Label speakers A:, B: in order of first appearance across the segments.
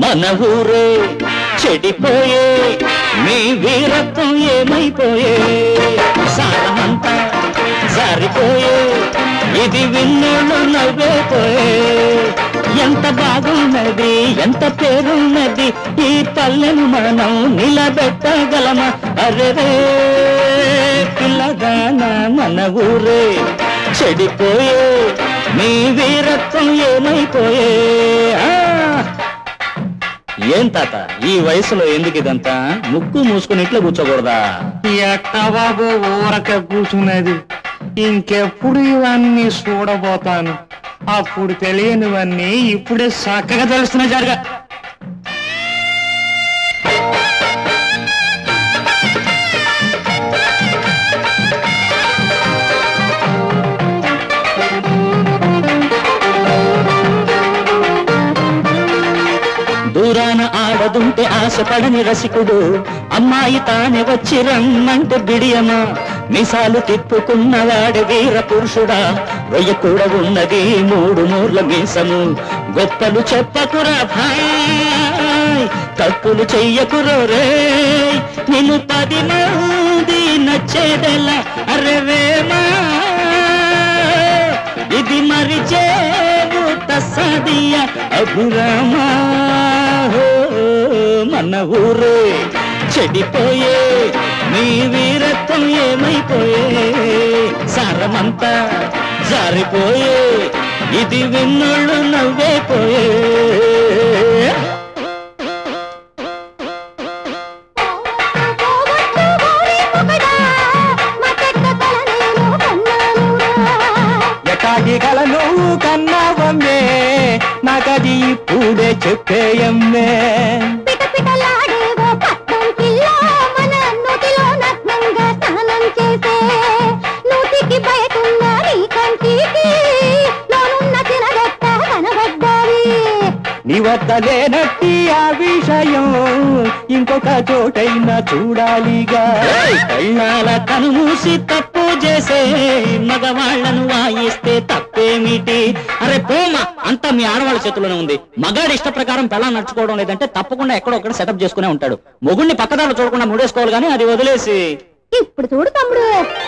A: మన ఊరే చెడిపోయే మీ వీరత్వం ఏమైపోయే సారమంతా జారిపోయే ఇది విన్నోళ్ళు నవ్వేపోయే ఎంత బాగున్నది ఎంత పేరున్నది ఈ పల్లెను మనం నిలబెట్టగలమా అరెరే పిల్లగాన మన ఊరే చెడిపోయే మీ వీరత్వం ఏమైపోయే ఏం తాత ఈ వయసులో ఎందుకు ఇదంతా ముక్కు మూసుకుని ఇట్లా కూర్చోకూడదా
B: ఎట్టా బాబు ఊరక కూర్చున్నది ఇంకెప్పుడు ఇవన్నీ చూడబోతాను అప్పుడు తెలియనివన్నీ ఇప్పుడే చక్కగా తెలుస్తున్నా జరగా
A: దూరాన ఆడదుంటే ఆశపడని రసికుడు అమ్మాయి తానే వచ్చి రమ్మంటే బిడియమా మిసాలు తిప్పుకున్నవాడు వీర పురుషుడా రొయ్య కూడా ఉన్నది 3 మూర్ల మీసము గొప్పలు చెప్పకురా భాయ్ తప్పులు చెయ్యకురో రే నిన్ను 10 మంది నచ్చేదెలా అరెవేమా ఇది మరిచేవు తస్సదియ అభిరామా మన ఊరే చెడిపోయే మీ వీరత్వం ఏమైపోయే సారమంతా జారిపోయే ఇది విన్నోళ్ళు నవ్వేపోయే
B: ఎటాగి కలను కన్నావమ్మే నాకది ఇప్పుడే చెప్పేయమ్మే నీ వద్ద లేనట్టి ఆ విషయం ఇంకొక చోటైనా చూడాలిగా
A: కళ్ళాల కనుమూసి తప్పు చేసే మగవాళ్లను వాయిస్తే తప్పేమిటి అరే పోమా అంతా మీ ఆడవాళ్ళ చేతిలోనే ఉంది మగాడి ఇష్ట ప్రకారం పెళ్ళ నడుచుకోవడం లేదంటే తప్పకుండా ఎక్కడో ఒకటి సెటప్ చేసుకునే ఉంటాడు మొగుడిని పక్కదారులు చూడకుండా ముడేసుకోవాలి కానీ అది వదిలేసి
C: ఇప్పుడు చూడు తమ్ముడు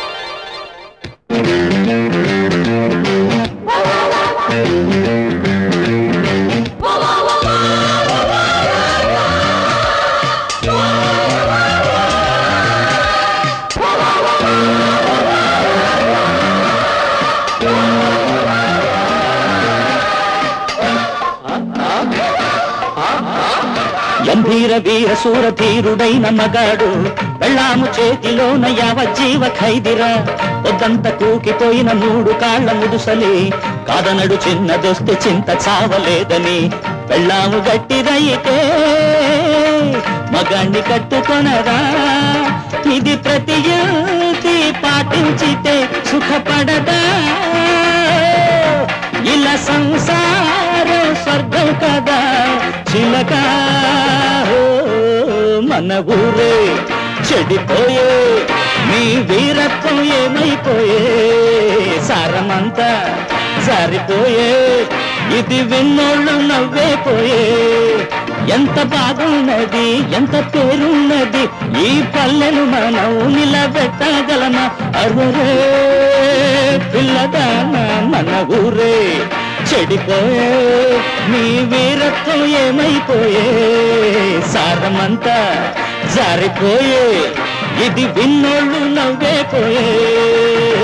A: గంభీర వీర సూర ధీరుడైన మగాడు వెళ్ళాము చేతిలోన యావజ్జీవ ఖైదిరా వద్దంత కూకిపోయిన 3 కాళ్ల ముదుసలి కాదనడు చిన్నదొస్తే చింత చావలేదని వెళ్ళాము గట్టిదైతే మగాణ్ణి కట్టుకొనరా ఇది ప్రతి యువతి పాటించితే సుఖపడదా ఇలా సంసారం స్వర్గం కదా చిలక మన ఊరే చెడిపోయే మీ వీరత్వం ఏమైపోయే సారమంతా జారిపోయే ఇది విన్నోళ్ళు నవ్వేపోయే ఎంత బాగున్నది ఎంత పేరున్నది ఈ పల్లెను మనం నిలబెట్టగలమా అరురే పిల్లదాన మన ఊరే చెడిపోయే మీ వీరత్వం ఏమైపోయే సారమంతా జారిపోయే ఇది విన్నోళ్ళు నవ్వేపోయే